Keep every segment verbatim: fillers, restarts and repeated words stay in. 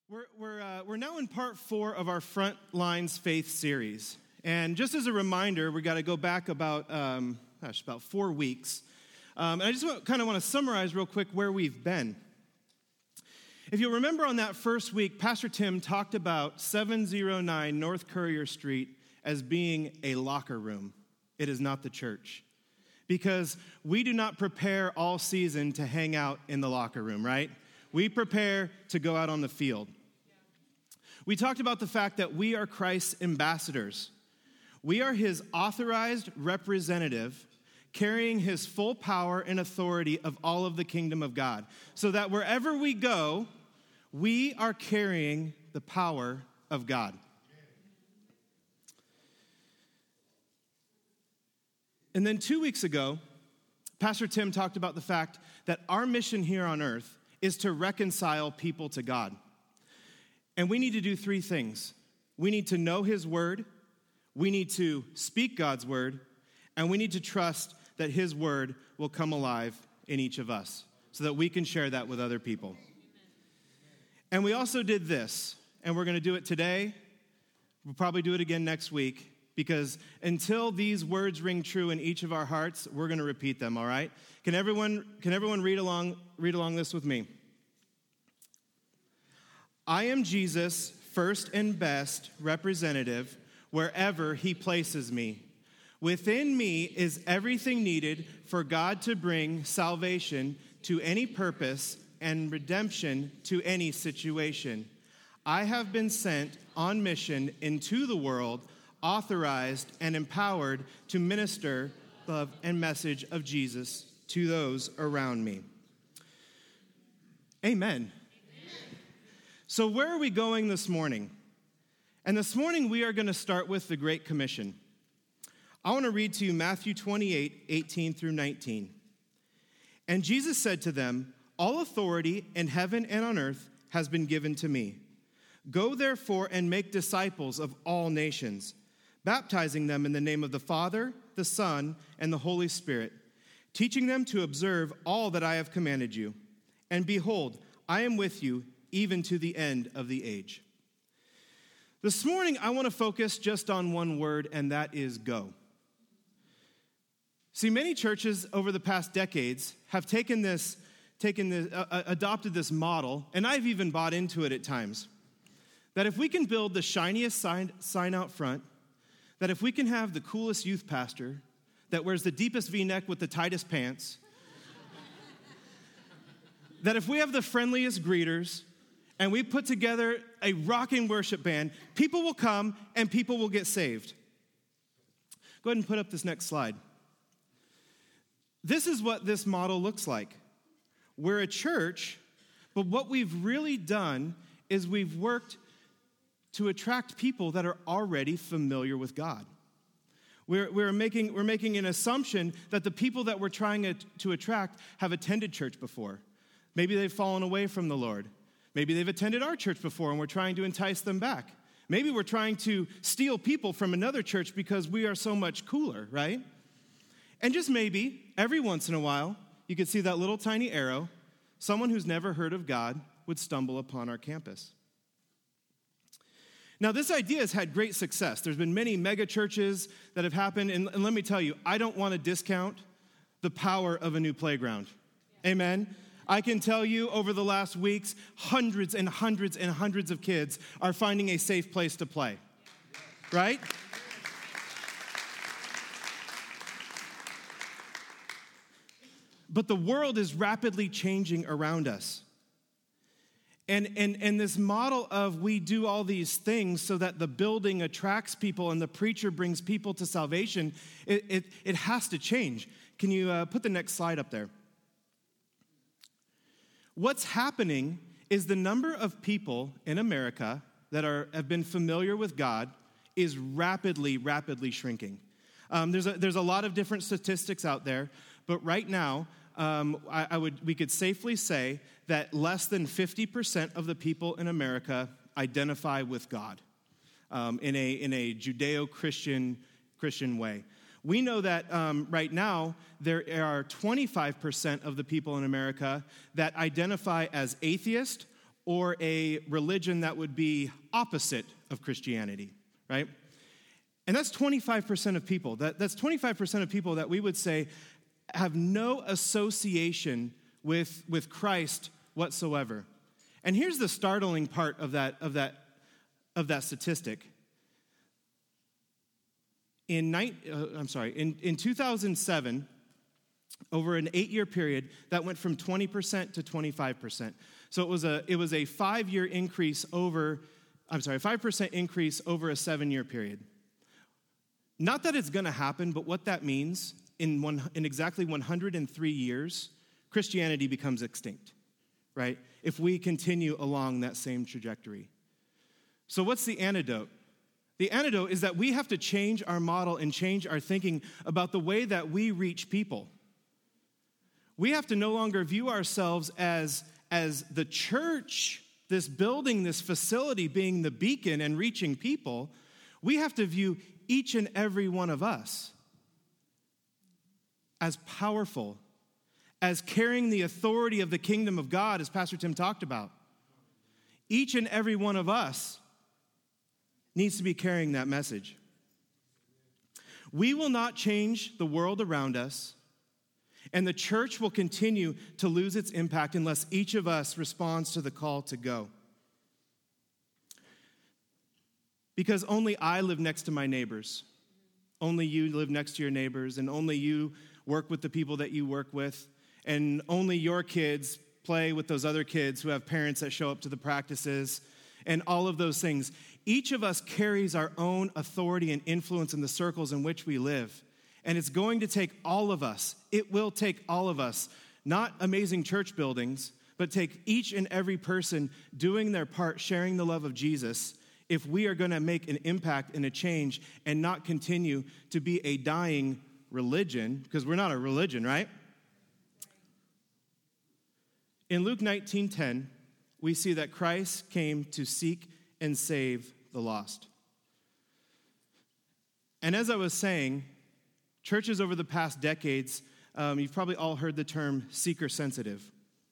We're we're uh, we're now in part four of our Front Lines Faith series, and just as a reminder, we got to go back about um, gosh about four weeks, um, and I just want, kind of want to summarize real quick where we've been. If you remember, on that first week, Pastor Tim talked about seven oh nine North Courier Street as being a locker room. It is not the church, because we do not prepare all season to hang out in the locker room, right? We prepare to go out on the field. We talked about the fact that we are Christ's ambassadors. We are his authorized representative, carrying his full power and authority of all of the kingdom of God, so that wherever we go, we are carrying the power of God. And then two weeks ago, Pastor Tim talked about the fact that our mission here on earth is to reconcile people to God. And we need to do three things. We need to know his word, we need to speak God's word, and we need to trust that his word will come alive in each of us so that we can share that with other people. And we also did this, and we're going to do it today. We'll probably do it again next week, because until these words ring true in each of our hearts, we're going to repeat them, all right? Can everyone, can everyone read along, read along this with me? I am Jesus' first and best representative wherever he places me. Within me is everything needed for God to bring salvation to any purpose and redemption to any situation. I have been sent on mission into the world, authorized and empowered to minister the love and message of Jesus to those around me. Amen. So where are we going this morning? And this morning we are going to start with the Great Commission. I want to read to you Matthew twenty-eight, eighteen through nineteen. And Jesus said to them, all authority in heaven and on earth has been given to me. Go therefore and make disciples of all nations, baptizing them in the name of the Father, the Son, and the Holy Spirit, teaching them to observe all that I have commanded you. And behold, I am with you even to the end of the age. This morning, I want to focus just on one word, and that is go. See, many churches over the past decades have taken this, taken this, uh, adopted this model, and I've even bought into it at times, that if we can build the shiniest sign, sign out front, that if we can have the coolest youth pastor that wears the deepest V-neck with the tightest pants, that if we have the friendliest greeters, and we put together a rocking worship band, people will come and people will get saved. Go ahead and put up this next slide. This is what this model looks like. We're a church, but what we've really done is we've worked to attract people that are already familiar with God. We're, we're, making, we're making an assumption that the people that we're trying to attract have attended church before. Maybe they've fallen away from the Lord. Maybe they've attended our church before and we're trying to entice them back. Maybe we're trying to steal people from another church because we are so much cooler, right? And just maybe, every once in a while, you could see that little tiny arrow, someone who's never heard of God would stumble upon our campus. Now, this idea has had great success. There's been many mega churches that have happened, and, and let me tell you, I don't want to discount the power of a new playground. Amen? I can tell you over the last weeks, hundreds and hundreds and hundreds of kids are finding a safe place to play. Right? But the world is rapidly changing around us. And, and, and this model of we do all these things so that the building attracts people and the preacher brings people to salvation, it, it, it has to change. Can you uh, put the next slide up there? What's happening is the number of people in America that are have been familiar with God is rapidly, rapidly shrinking. Um, there's a, there's a lot of different statistics out there, but right now, um, I, I would we could safely say that less than fifty percent of the people in America identify with God um, in a in a Judeo-Christian Christian way. We know that um, right now there are twenty-five percent of the people in America that identify as atheist or a religion that would be opposite of Christianity, right? And that's twenty-five percent of people. That, that's twenty-five percent of people that we would say have no association with, with Christ whatsoever. And here's the startling part of that, of that, of that statistic. In, uh, I'm sorry, in, in two thousand seven, over an eight-year period, that went from twenty percent to twenty-five percent. So it was a it was a five-year increase over, I'm sorry, five percent increase over a seven-year period. Not that it's going to happen, but what that means, in one in exactly one hundred three years, Christianity becomes extinct, right? If we continue along that same trajectory. So what's the antidote? The antidote is that we have to change our model and change our thinking about the way that we reach people. We have to no longer view ourselves as, as the church, this building, this facility being the beacon and reaching people. We have to view each and every one of us as powerful, as carrying the authority of the kingdom of God, as Pastor Tim talked about. Each and every one of us needs to be carrying that message. We will not change the world around us, and the church will continue to lose its impact unless each of us responds to the call to go. Because only I live next to my neighbors. Only you live next to your neighbors, and only you work with the people that you work with, and only your kids play with those other kids who have parents that show up to the practices, and all of those things. Each of us carries our own authority and influence in the circles in which we live. And it's going to take all of us. It will take all of us. Not amazing church buildings, but take each and every person doing their part, sharing the love of Jesus, if we are going to make an impact and a change and not continue to be a dying religion, because we're not a religion, right? In Luke nineteen ten, we see that Christ came to seek and save the lost. And as I was saying, churches over the past decades, um, you've probably all heard the term seeker sensitive.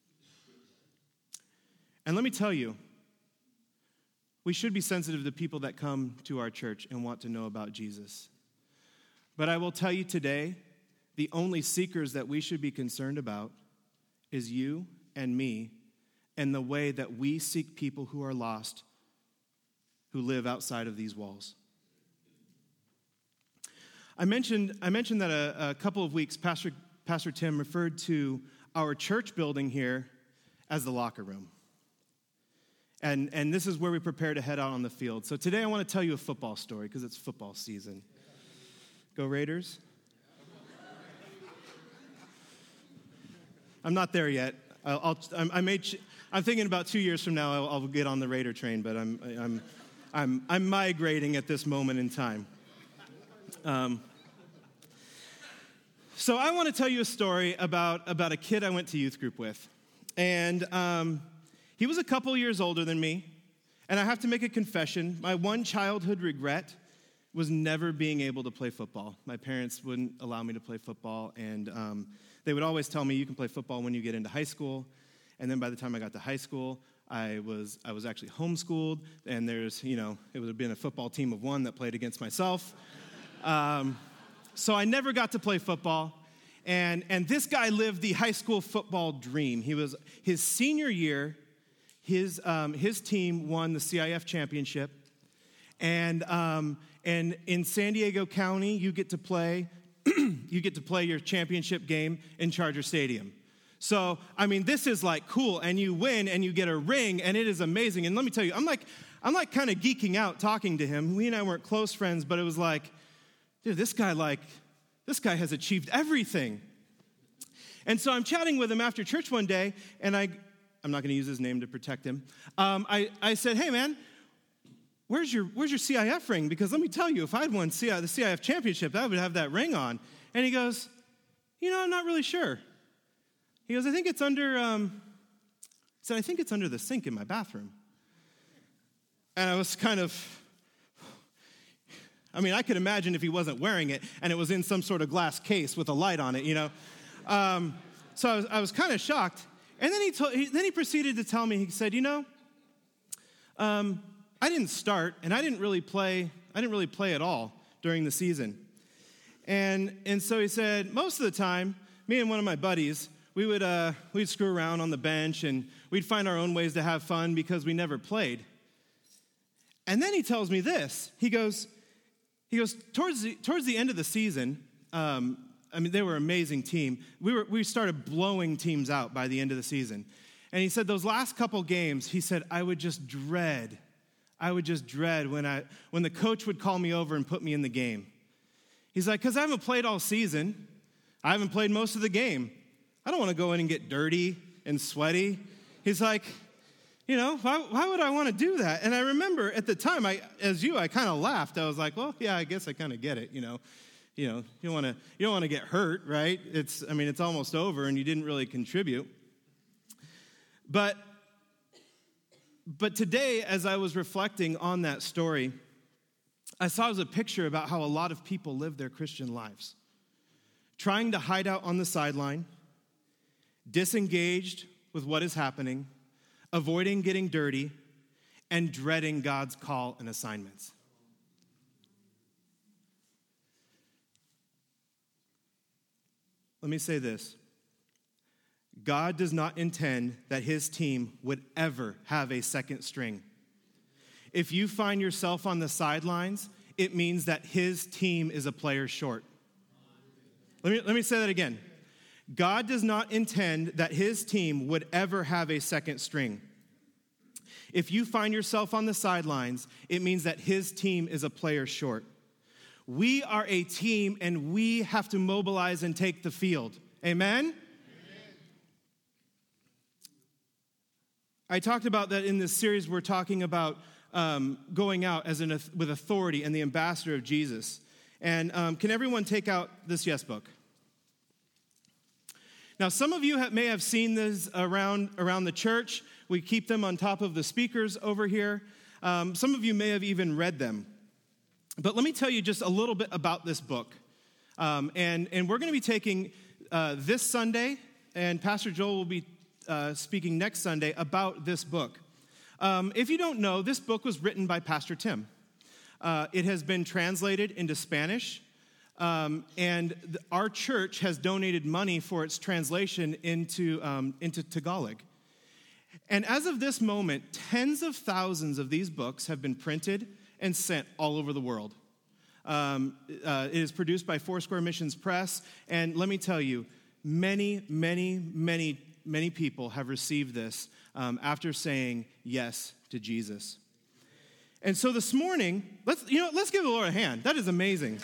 And let me tell you, we should be sensitive to people that come to our church and want to know about Jesus. But I will tell you today, the only seekers that we should be concerned about is you and me, and the way that we seek people who are lost, who live outside of these walls. I mentioned, I mentioned that a, a couple of weeks, Pastor, Pastor Tim referred to our church building here as the locker room. And, and this is where we prepare to head out on the field. So today I want to tell you a football story because it's football season. Go Raiders. I'm not there yet. I'll, I'll, I may, I'm thinking about two years from now I'll, I'll get on the Raider train, but I'm, I'm, I'm, I'm migrating at this moment in time. Um, so I want to tell you a story about, about a kid I went to youth group with. And um, he was a couple years older than me. And I have to make a confession. My one childhood regret was never being able to play football. My parents wouldn't allow me to play football. And um, they would always tell me, you can play football when you get into high school. And then by the time I got to high school, I was I was actually homeschooled. And there's, you know, it would have been a football team of one that played against myself. Um, so I never got to play football, and and this guy lived the high school football dream. He was his senior year, his um, his team won the C I F championship, and um, and in San Diego County, you get to play you get to play your championship game in Charger Stadium. So I mean, this is like cool, and you win, and you get a ring, and it is amazing. And let me tell you, I'm like I'm like kind of geeking out talking to him. We and I weren't close friends, but it was like, dude, this guy like, this guy has achieved everything. And so I'm chatting with him after church one day, and I, I'm not going to use his name to protect him. Um, I, I said, hey man, where's your where's your C I F ring? Because let me tell you, if I'd won C I, the C I F championship, I would have that ring on. And he goes, you know, I'm not really sure. He goes, I think it's under. Um, he said, I think it's under the sink in my bathroom. And I was kind of. I mean, I could imagine if he wasn't wearing it and it was in some sort of glass case with a light on it, you know. Um, so I was, I was kind of shocked. And then he, told, he then he proceeded to tell me, he said, you know, um, I didn't start, and I didn't really play, I didn't really play at all during the season. And and so he said, most of the time, me and one of my buddies, we would uh, we'd screw around on the bench, and we'd find our own ways to have fun because we never played. And then he tells me this. He goes, he goes towards the towards the end of the season. Um, I mean, they were an amazing team. We were we started blowing teams out by the end of the season. And he said those last couple games, he said, I would just dread, I would just dread when I when the coach would call me over and put me in the game. He's like, because I haven't played all season. I haven't played most of the game. I don't want to go in and get dirty and sweaty. He's like, you know, why, why would I want to do that? And I remember at the time, I, as you, I kind of laughed. I was like, well, yeah, I guess I kind of get it, you know. You know, you don't want to you don't want to get hurt, right? It's I mean, it's almost over, and you didn't really contribute. But but today, as I was reflecting on that story, I saw as a picture about how a lot of people live their Christian lives, trying to hide out on the sideline, disengaged with what is happening, avoiding getting dirty, and dreading God's call and assignments. Let me say this. God does not intend that his team would ever have a second string. If you find yourself on the sidelines, it means that his team is a player short. Let me, let me say that again. God does not intend that his team would ever have a second string. If you find yourself on the sidelines, it means that his team is a player short. We are a team, and we have to mobilize and take the field. Amen? Amen? I talked about that in this series. We're talking about um, going out as an, with authority and the ambassador of Jesus. And um, can everyone take out this yes book? Now, some of you have, may have seen this around, around the church. We keep them on top of the speakers over here. Um, some of you may have even read them. But let me tell you just a little bit about this book. Um, and, and we're going to be taking uh, this Sunday, and Pastor Joel will be uh, speaking next Sunday about this book. Um, if you don't know, this book was written by Pastor Tim. Uh, it has been translated into Spanish, um, and th- our church has donated money for its translation into, um, into Tagalog. And as of this moment, tens of thousands of these books have been printed and sent all over the world. Um, uh, it is produced by Foursquare Missions Press, and let me tell you, many, many, many, many people have received this um, after saying yes to Jesus. And so this morning, let's you know, let's give the Lord a hand. That is amazing.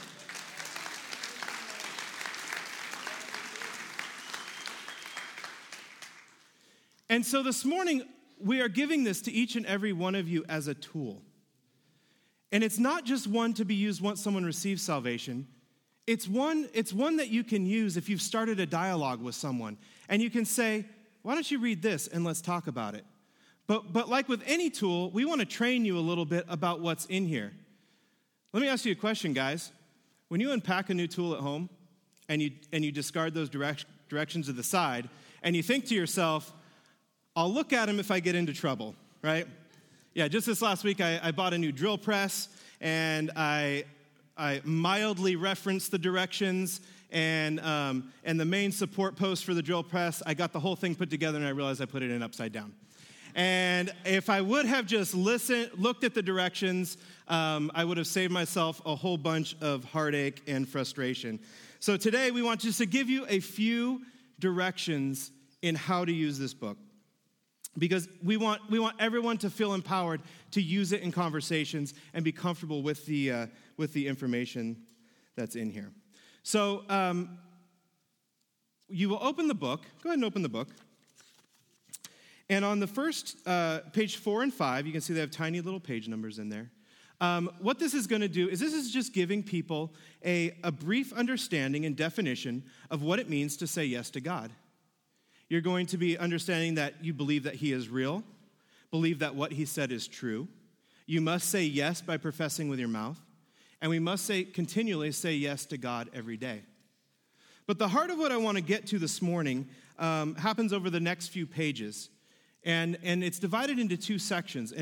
And so this morning, we are giving this to each and every one of you as a tool. And it's not just one to be used once someone receives salvation. It's one, it's one that you can use if you've started a dialogue with someone. And you can say, why don't you read this and let's talk about it? But, but like with any tool, we want to train you a little bit about what's in here. Let me ask you a question, guys. When you unpack a new tool at home and you, and you discard those direct, directions to the side, and you think to yourself, I'll look at them if I get into trouble, right? Yeah, just this last week, I, I bought a new drill press, and I I mildly referenced the directions, and um, and the main support post for the drill press, I got the whole thing put together, and I realized I put it in upside down. And if I would have just listened, looked at the directions, um, I would have saved myself a whole bunch of heartache and frustration. So today, we want just to give you a few directions in how to use this book. Because we want we want everyone to feel empowered to use it in conversations and be comfortable with the uh, with the information that's in here. So um, you will open the book. Go ahead and open the book. And on the first uh, page four and five, you can see they have tiny little page numbers in there. Um, what this is going to do is this is just giving people a, a brief understanding and definition of what it means to say yes to God. You're going to be understanding that you believe that he is real, believe that what he said is true. You must say yes by professing with your mouth, and we must say continually say yes to God every day. But the heart of what I want to get to this morning um, happens over the next few pages, and, and it's divided into two sections, and it's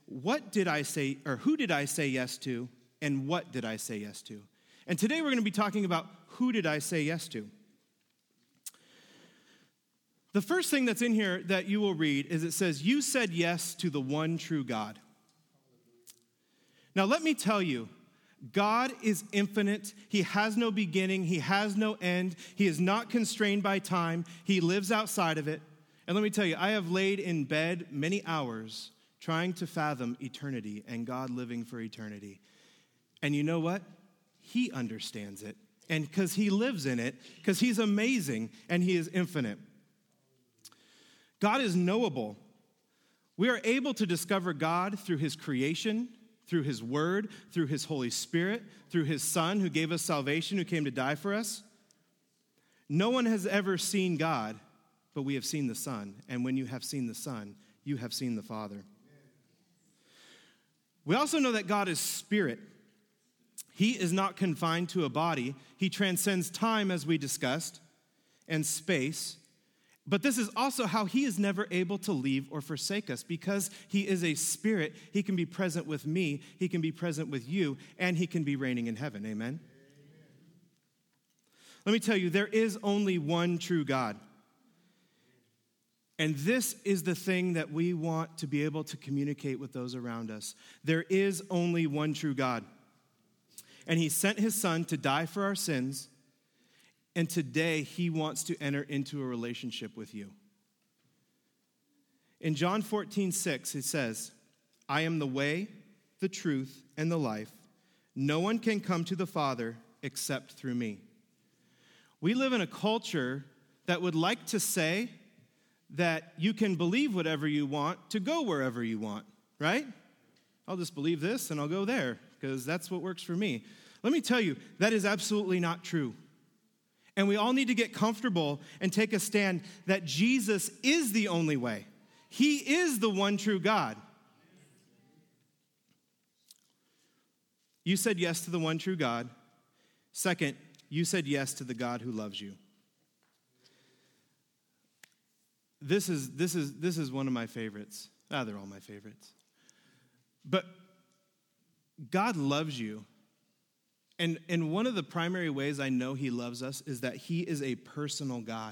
what did I say, or who did I say yes to, and what did I say yes to? And today we're going to be talking about who did I say yes to. The first thing that's in here that you will read is it says, you said yes to the one true God. Now let me tell you, God is infinite. He has no beginning. He has no end. He is not constrained by time. He lives outside of it. And let me tell you, I have laid in bed many hours trying to fathom eternity and God living for eternity. And you know what? He understands it. And because he lives in it, because he's amazing and he is infinite. God is knowable. We are able to discover God through his creation, through his word, through his Holy Spirit, through his Son who gave us salvation, who came to die for us. No one has ever seen God, but we have seen the Son. And when you have seen the Son, you have seen the Father. We also know that God is spirit. He is not confined to a body. He transcends time, as we discussed, and space. But this is also how he is never able to leave or forsake us. Because he is a spirit, he can be present with me, he can be present with you, and he can be reigning in heaven. Amen? Amen. Let me tell you, there is only one true God. And this is the thing that we want to be able to communicate with those around us. There is only one true God. And he sent his Son to die for our sins. And today, he wants to enter into a relationship with you. In John fourteen six, it says, I am the way, the truth, and the life. No one can come to the Father except through me. We live in a culture that would like to say that you can believe whatever you want to go wherever you want, right? I'll just believe this and I'll go there because that's what works for me. Let me tell you, that is absolutely not true. And we all need to get comfortable and take a stand that Jesus is the only way. He is the one true God. You said yes to the one true God. Second, you said yes to the God who loves you. This is, this is, this is one of my favorites. Ah, they're all my favorites. But God loves you. And, and one of the primary ways I know he loves us is that he is a personal God.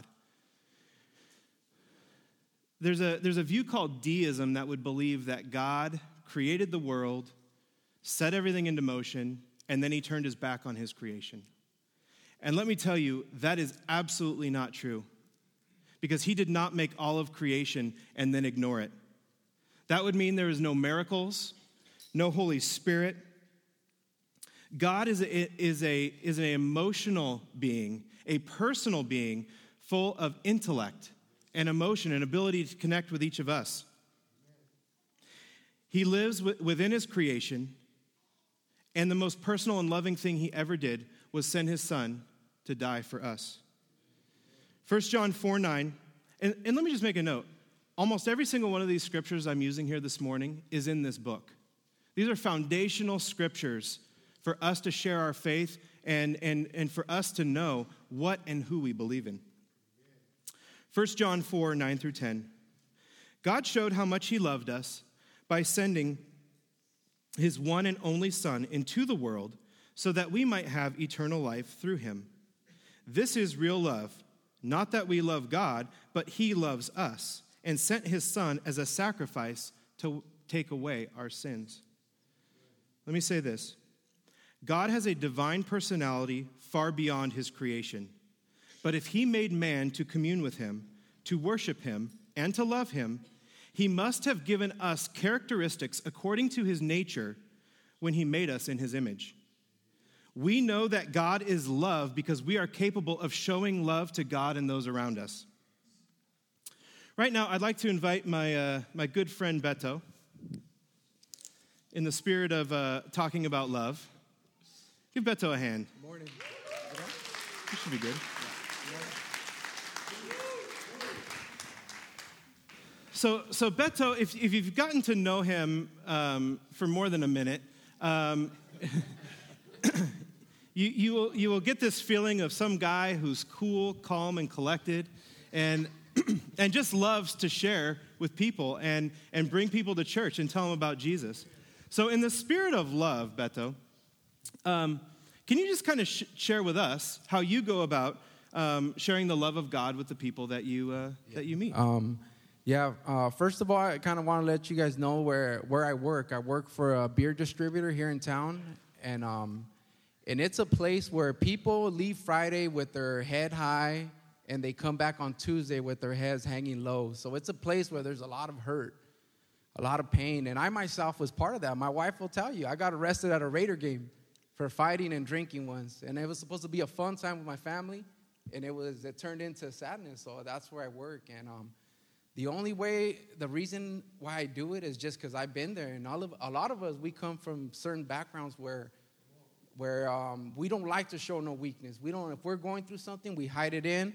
There's a, there's a view called deism that would believe that God created the world, set everything into motion, and then he turned his back on his creation. And let me tell you, that is absolutely not true. Because he did not make all of creation and then ignore it. That would mean there is no miracles, no Holy Spirit. God is a, is a, is an emotional being, a personal being, full of intellect and emotion and ability to connect with each of us. He lives within his creation, and the most personal and loving thing he ever did was send his Son to die for us. First John four nine, and, and let me just make a note. Almost every single one of these scriptures I'm using here this morning is in this book. These are foundational scriptures for us to share our faith and, and, and for us to know what and who we believe in. First John four nine through ten. God showed how much he loved us by sending his one and only Son into the world so that we might have eternal life through him. This is real love. Not that we love God, but he loves us and sent his Son as a sacrifice to take away our sins. Let me say this. God has a divine personality far beyond his creation. But if he made man to commune with him, to worship him, and to love him, he must have given us characteristics according to his nature when he made us in his image. We know that God is love because we are capable of showing love to God and those around us. Right now, I'd like to invite my, uh, my good friend Beto, in the spirit of uh, talking about love. Give Beto a hand. Good morning. This should be good. So, so Beto, if, if you've gotten to know him um, for more than a minute, um, you, you, will, you will get this feeling of some guy who's cool, calm, and collected, and, and just loves to share with people and, and bring people to church and tell them about Jesus. So in the spirit of love, Beto, um, can you just kind of sh- share with us how you go about um, sharing the love of God with the people that you uh, yeah. that you meet? Um, yeah. Uh, first of all, I kind of want to let you guys know where, where I work. I work for a beer distributor here in town, and um, and it's a place where people leave Friday with their head high, and they come back on Tuesday with their heads hanging low. So it's a place where there's a lot of hurt, a lot of pain, and I myself was part of that. My wife will tell you, I got arrested at a Raider game for fighting and drinking once, and it was supposed to be a fun time with my family, and it was it turned into sadness. So that's where I work, and um, the only way, the reason why I do it is just because I've been there, and all of a lot of us, we come from certain backgrounds where where um, we don't like to show no weakness. We don't. If we're going through something, we hide it in,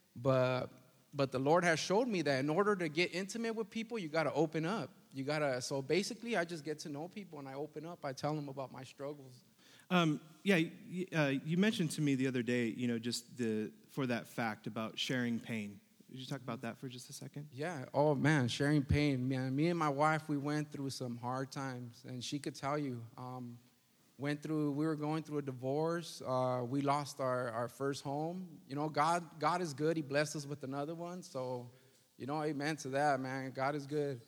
but but the Lord has showed me that in order to get intimate with people, you got to open up. You got to. So basically, I just get to know people, and I open up. I tell them about my struggles. Um, yeah, uh, you mentioned to me the other day, you know, just the for that fact about sharing pain. Would you talk about that for just a second? Yeah. Oh, man, sharing pain. Man, me and my wife, we went through some hard times, and she could tell you. Um, went through, we were going through a divorce. Uh, we lost our, our first home. You know, God God is good. He blessed us with another one. So, you know, amen to that, man. God is good.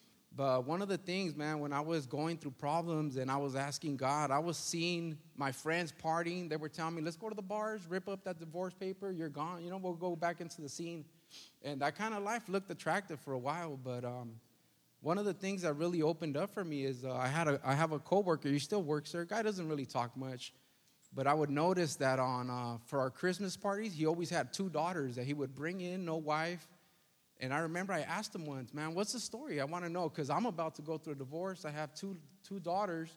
But one of the things, man, when I was going through problems and I was asking God, I was seeing my friends partying. They were telling me, let's go to the bars, rip up that divorce paper. You're gone. You know, we'll go back into the scene. And that kind of life looked attractive for a while. But um, one of the things that really opened up for me is uh, I had a I have a coworker. He still works there. Guy doesn't really talk much. But I would notice that on uh, for our Christmas parties, he always had two daughters that he would bring in, no wife. And I remember I asked him once, man, what's the story? I want to know, because I'm about to go through a divorce. I have two two daughters.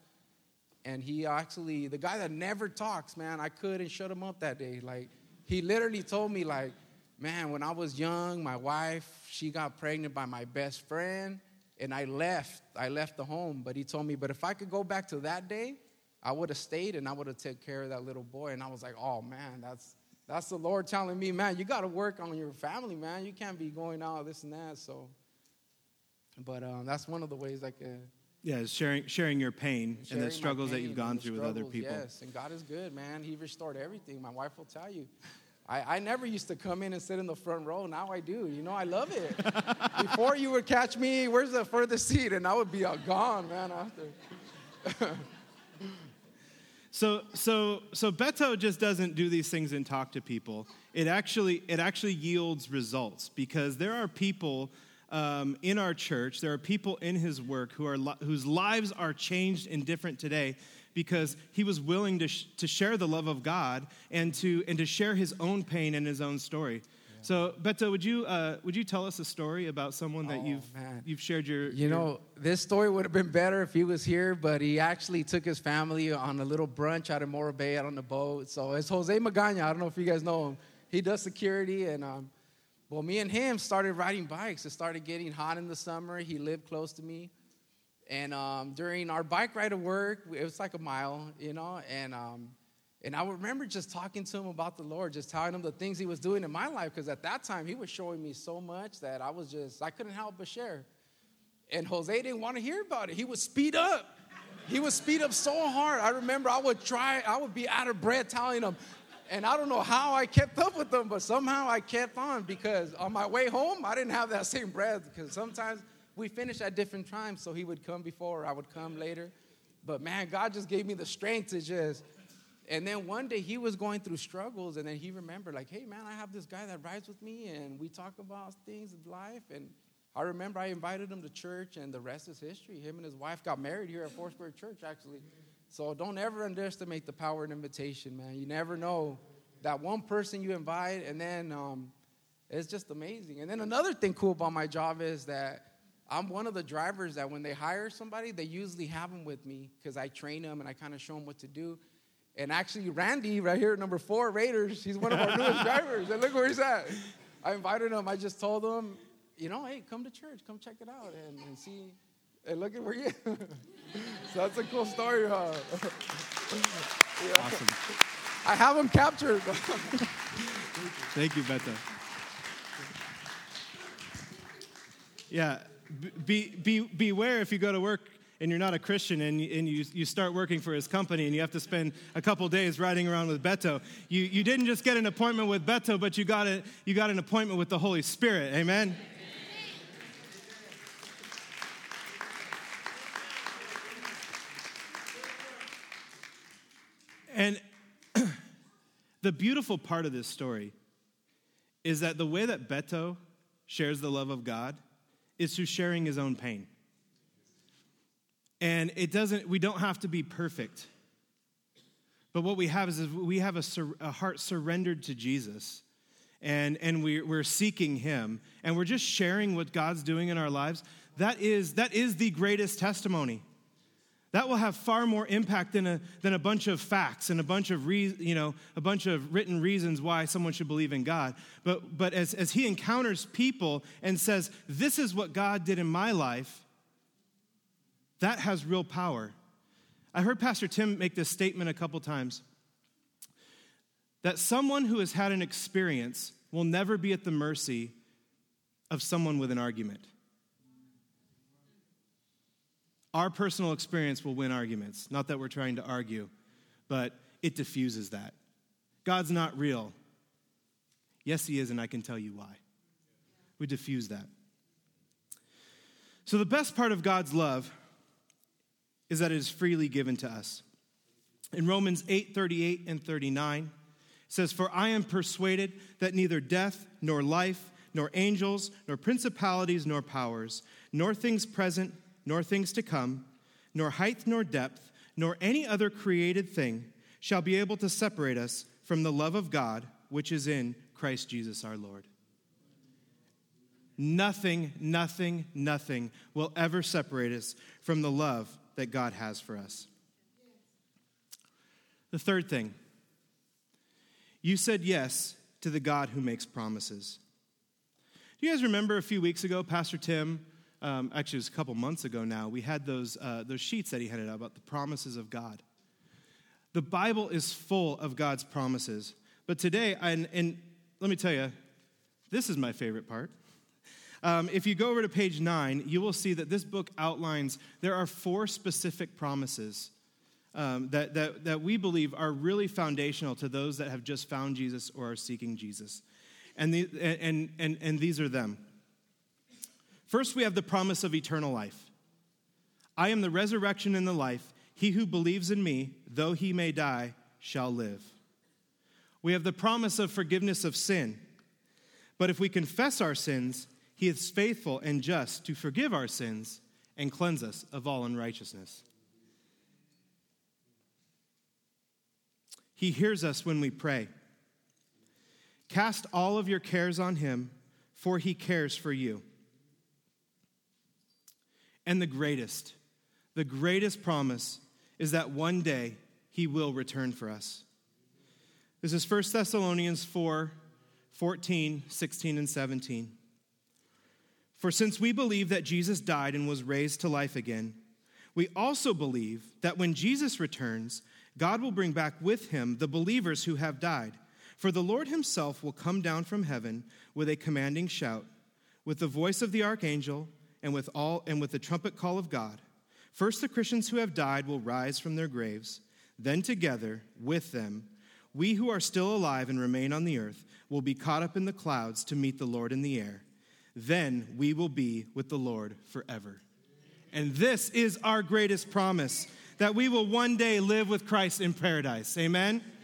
And he actually, the guy that never talks, man, I couldn't shut him up that day. Like, he literally told me, like, man, when I was young, my wife, she got pregnant by my best friend, and I left. I left the home. But he told me, but if I could go back to that day, I would have stayed, and I would have taken care of that little boy. And I was like, oh, man, that's... That's the Lord telling me, man, you got to work on your family, man. You can't be going out this and that. So, but um, that's one of the ways I can. Yeah, sharing sharing your pain sharing and the struggles that you've gone through with other people. Yes, and God is good, man. He restored everything. My wife will tell you. I, I never used to come in and sit in the front row. Now I do. You know, I love it. Before you would catch me, where's the furthest seat? And I would be uh, gone, man, after. So, so, so Beto just doesn't do these things and talk to people. It actually, it actually yields results, because there are people um, in our church, there are people in his work who are whose lives are changed and different today because he was willing to sh- to share the love of God and to and to share his own pain and his own story. So, Beto, would you uh, would you tell us a story about someone that oh, you've man. you've shared your? You your... know, this story would have been better if he was here, but he actually took his family on a little brunch out of Morro Bay out on the boat. So it's Jose Magana. I don't know if you guys know him. He does security, and um, well, me and him started riding bikes. It started getting hot in the summer. He lived close to me, and um, during our bike ride to work, it was like a mile, you know, and. Um, And I remember just talking to him about the Lord, just telling him the things he was doing in my life, because at that time, he was showing me so much that I was just, I couldn't help but share. And Jose didn't want to hear about it. He would speed up. He would speed up so hard. I remember I would try, I would be out of breath telling him. And I don't know how I kept up with them, but somehow I kept on, because on my way home, I didn't have that same breath, because sometimes we finished at different times, so he would come before, I would come later. But man, God just gave me the strength to just... And then one day he was going through struggles, and then he remembered, like, hey, man, I have this guy that rides with me, and we talk about things of life. And I remember I invited him to church, and the rest is history. Him and his wife got married here at Foursquare Church, actually. So don't ever underestimate the power of invitation, man. You never know that one person you invite, and then um, it's just amazing. And then another thing cool about my job is that I'm one of the drivers that when they hire somebody, they usually have them with me, because I train them and I kind of show them what to do. And actually, Randy, right here, number four, Raiders, he's one of our newest drivers. And look where he's at. I invited him. I just told him, you know, hey, come to church. Come check it out and, and see. And look at where you are. So that's a cool story, huh? Yeah. Awesome. I have him captured. Thank you, Beto. Yeah, be, be, beware if you go to work and you're not a Christian and, you, and you, you start working for his company and you have to spend a couple days riding around with Beto. You, you didn't just get an appointment with Beto, but you got, a, you got an appointment with the Holy Spirit. Amen? And the beautiful part of this story is that the way that Beto shares the love of God is through sharing his own pain. And it doesn't, we don't have to be perfect. But what we have is, is we have a, sur, a heart surrendered to Jesus. And, and we, we're seeking him. And we're just sharing what God's doing in our lives. That is, that is the greatest testimony. That will have far more impact than a, than a bunch of facts and a bunch of re, you know a bunch of written reasons why someone should believe in God. But but as, as he encounters people and says, this is what God did in my life, that has real power. I heard Pastor Tim make this statement a couple times, that someone who has had an experience will never be at the mercy of someone with an argument. Our personal experience will win arguments. Not that we're trying to argue, but it diffuses that. God's not real. Yes, he is, and I can tell you why. We diffuse that. So the best part of God's love is that it is freely given to us. In Romans eight, thirty-eight and thirty-nine, it says, "For I am persuaded that neither death, nor life, nor angels, nor principalities, nor powers, nor things present, nor things to come, nor height, nor depth, nor any other created thing shall be able to separate us from the love of God, which is in Christ Jesus our Lord." Nothing, nothing, nothing will ever separate us from the love that God has for us. The third thing, you said yes to the God who makes promises. Do you guys remember a few weeks ago, Pastor Tim, Um, actually, it was a couple months ago now, we had those uh, those sheets that he handed out about the promises of God. The Bible is full of God's promises. But today, and, and let me tell you, this is my favorite part. Um, if you go over to page nine, you will see that this book outlines, there are four specific promises um, that, that, that we believe are really foundational to those that have just found Jesus or are seeking Jesus. And, the, and, and, and these are them. First, we have the promise of eternal life. I am the resurrection and the life. He who believes in me, though he may die, shall live. We have the promise of forgiveness of sin. But if we confess our sins, he is faithful and just to forgive our sins and cleanse us of all unrighteousness. He hears us when we pray. Cast all of your cares on him, for he cares for you. And the greatest, the greatest promise is that one day he will return for us. This is First Thessalonians four, fourteen, sixteen, and seventeen. For since we believe that Jesus died and was raised to life again, we also believe that when Jesus returns, God will bring back with him the believers who have died. For the Lord himself will come down from heaven with a commanding shout, with the voice of the archangel, and with all and with the trumpet call of God. First the Christians who have died will rise from their graves. Then together with them, we who are still alive and remain on the earth will be caught up in the clouds to meet the Lord in the air. Then we will be with the Lord forever. And this is our greatest promise, that we will one day live with Christ in paradise. Amen? Amen.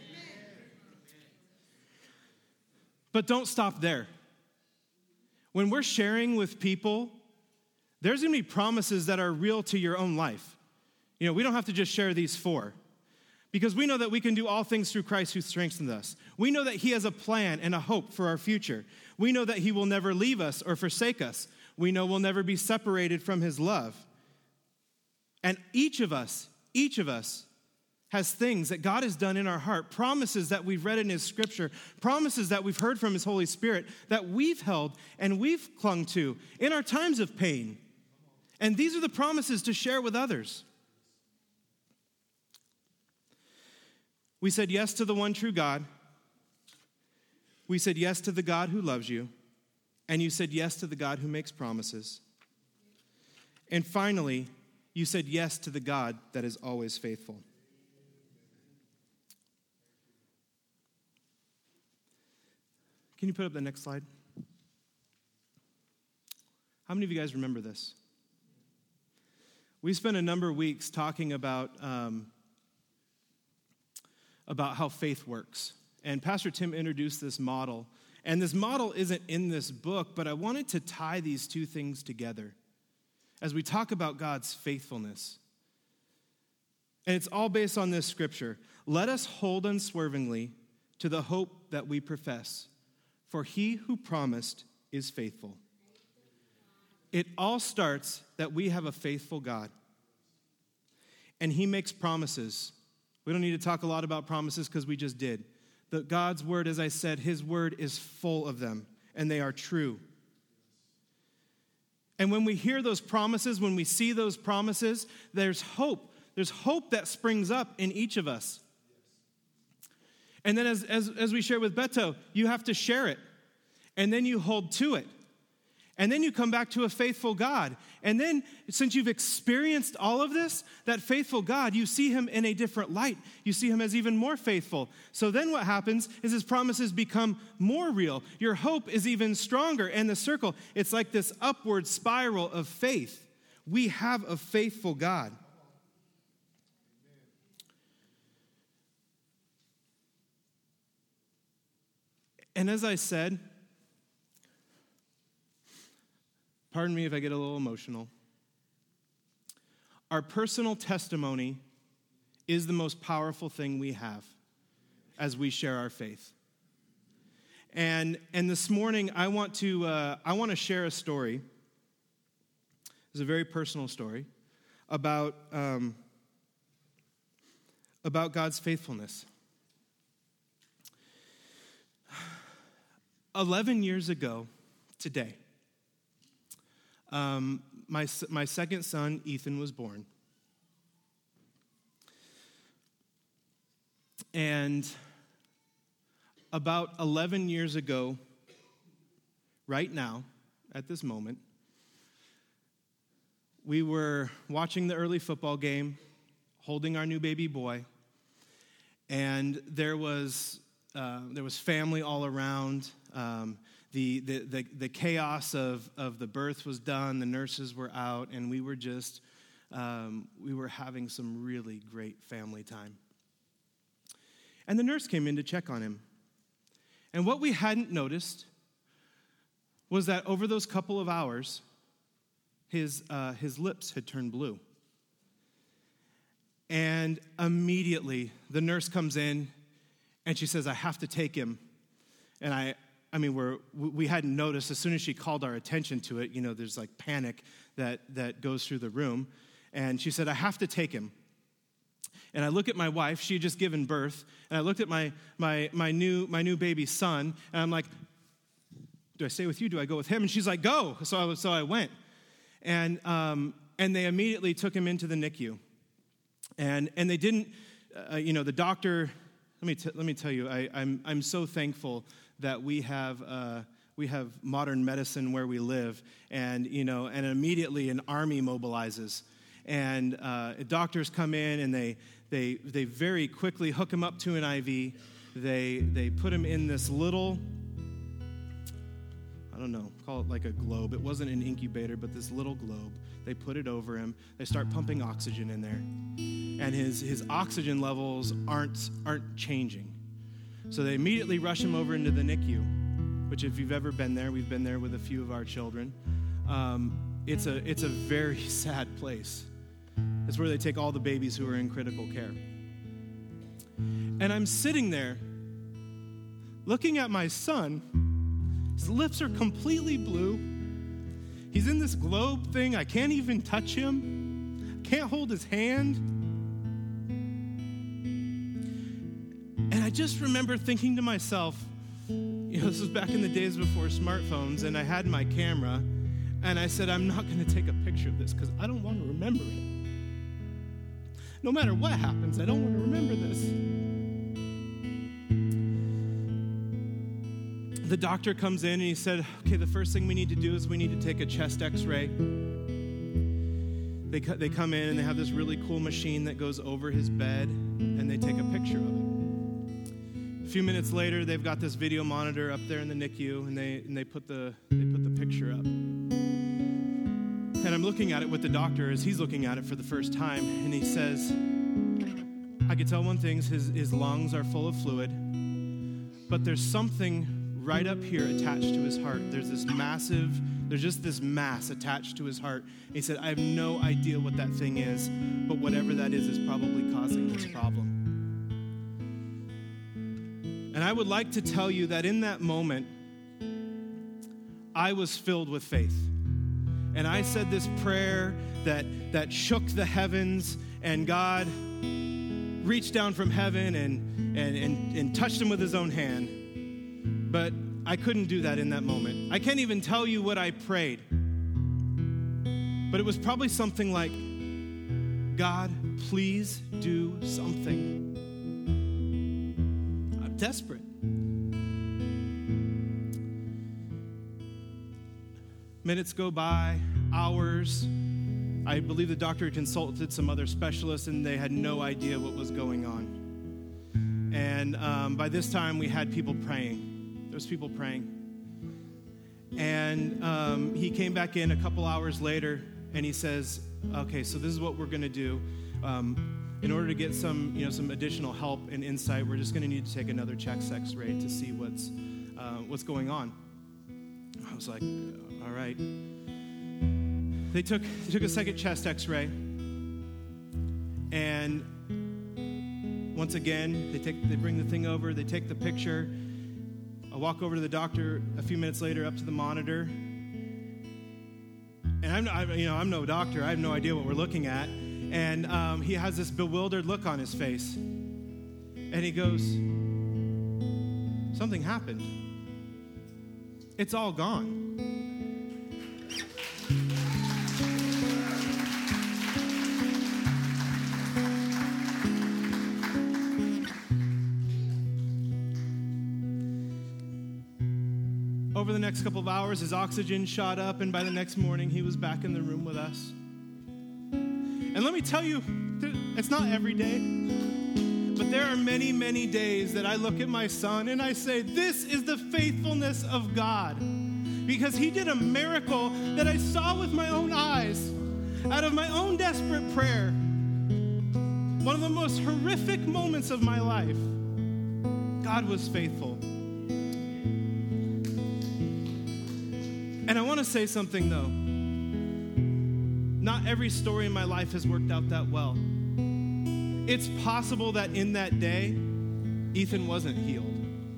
But don't stop there. When we're sharing with people, there's going to be promises that are real to your own life. You know, we don't have to just share these four, because we know that we can do all things through Christ who strengthens us. We know that he has a plan and a hope for our future. We know that he will never leave us or forsake us. We know we'll never be separated from his love. And each of us, each of us has things that God has done in our heart, promises that we've read in his scripture, promises that we've heard from his Holy Spirit that we've held and we've clung to in our times of pain. And these are the promises to share with others. We said yes to the one true God. We said yes to the God who loves you. And you said yes to the God who makes promises. And finally, you said yes to the God that is always faithful. Can you put up the next slide? How many of you guys remember this? We spent a number of weeks talking about, um, about how faith works. And Pastor Tim introduced this model. And this model isn't in this book, but I wanted to tie these two things together as we talk about God's faithfulness. And it's all based on this scripture. Let us hold unswervingly to the hope that we profess, for he who promised is faithful. It all starts that we have a faithful God. And he makes promises. We don't need to talk a lot about promises because we just did. The God's word, as I said, his word is full of them, and they are true. And when we hear those promises, when we see those promises, there's hope. There's hope that springs up in each of us. And then as, as, as we share with Beto, you have to share it. And then you hold to it. And then you come back to a faithful God. And then, since you've experienced all of this, that faithful God, you see him in a different light. You see him as even more faithful. So then what happens is his promises become more real. Your hope is even stronger. And the circle, it's like this upward spiral of faith. We have a faithful God. And as I said, pardon me if I get a little emotional, our personal testimony is the most powerful thing we have as we share our faith. And and this morning, I want to uh, I want to share a story. It's a very personal story about um, about God's faithfulness. Eleven years ago today, um, my my second son Ethan was born, and about eleven years ago, right now, at this moment, we were watching the early football game, holding our new baby boy, and there was uh, there was family all around. Um, the, the the the chaos of of the birth was done. The nurses were out, and we were just um, we were having some really great family time. And the nurse came in to check on him. And what we hadn't noticed was that over those couple of hours, his uh, his lips had turned blue. And immediately, the nurse comes in, and she says, "I have to take him." And I, I mean, we're we hadn't noticed. As soon as she called our attention to it, you know, there's like panic that that goes through the room. And she said, "I have to take him." And I look at my wife, she had just given birth, and I looked at my my my new my new baby son, and I'm like, do I stay with you? Do I go with him? And she's like, go. So I was, so I went. And um, and they immediately took him into the N I C U. And and they didn't, uh, you know, the doctor, let me t- let me tell you, I, I'm I'm so thankful that we have uh, we have modern medicine where we live, and you know, and immediately an army mobilizes. And uh, doctors come in, and they they they very quickly hook him up to an I V. They they put him in this little, I don't know, call it like a globe. It wasn't an incubator, but this little globe. They put it over him. They start pumping oxygen in there, and his his oxygen levels aren't aren't changing. So they immediately rush him over into the N I C U, which if you've ever been there, we've been there with a few of our children. Um, it's a it's a very sad place. It's where they take all the babies who are in critical care. And I'm sitting there looking at my son. His lips are completely blue. He's in this globe thing. I can't even touch him. Can't hold his hand. And I just remember thinking to myself, you know, this was back in the days before smartphones, and I had my camera, and I said, I'm not going to take a picture of this because I don't want to remember it. No matter what happens, I don't want to remember this. The doctor comes in and he said, okay, the first thing we need to do is we need to take a chest x-ray. they, they come in and they have this really cool machine that goes over his bed, and they take a picture of it. A few minutes later, they've got this video monitor up there in the N I C U, and they and they put the they put the picture up. And I'm looking at it with the doctor as he's looking at it for the first time, and he says, I could tell one thing, his, his lungs are full of fluid, but there's something right up here attached to his heart. There's this massive, there's just this mass attached to his heart. And he said, I have no idea what that thing is, but whatever that is is probably causing this problem. And I would like to tell you that in that moment, I was filled with faith. And I said this prayer that, that shook the heavens, and God reached down from heaven and, and, and, and touched him with his own hand. But I couldn't do that in that moment. I can't even tell you what I prayed. But it was probably something like, God, please do something. I'm desperate. Minutes go by, hours. I believe the doctor consulted some other specialists, and they had no idea what was going on. And um, by this time, we had people praying. There was people praying. And um, he came back in a couple hours later, and he says, okay, so this is what we're going to do. Um, in order to get some, you know, some additional help and insight, we're just going to need to take another chest X-ray to see what's uh, what's going on. I was like, all right. They took they took a second chest X-ray, and once again, they take they bring the thing over, they take the picture. I walk over to the doctor a few minutes later, up to the monitor, and I'm I, you know I'm no doctor, I have no idea what we're looking at, and um, he has this bewildered look on his face, and he goes, something happened. It's all gone. Over the next couple of hours, his oxygen shot up, and by the next morning, he was back in the room with us. And let me tell you, it's not every day, but there are many, many days that I look at my son and I say, this is the faithfulness of God, because he did a miracle that I saw with my own eyes out of my own desperate prayer. One of the most horrific moments of my life, God was faithful. And I want to say something, though. Not every story in my life has worked out that well. It's possible that in that day, Ethan wasn't healed.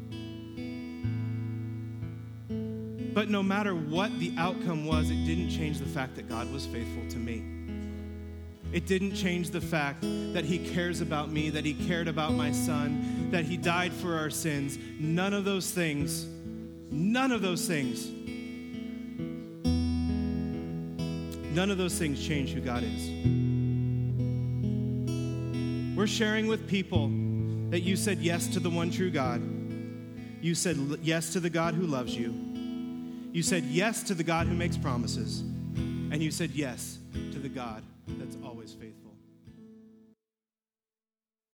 But no matter what the outcome was, it didn't change the fact that God was faithful to me. It didn't change the fact that he cares about me, that he cared about my son, that he died for our sins. None of those things, none of those things None of those things change who God is. We're sharing with people that you said yes to the one true God. You said yes to the God who loves you. You said yes to the God who makes promises. And you said yes to the God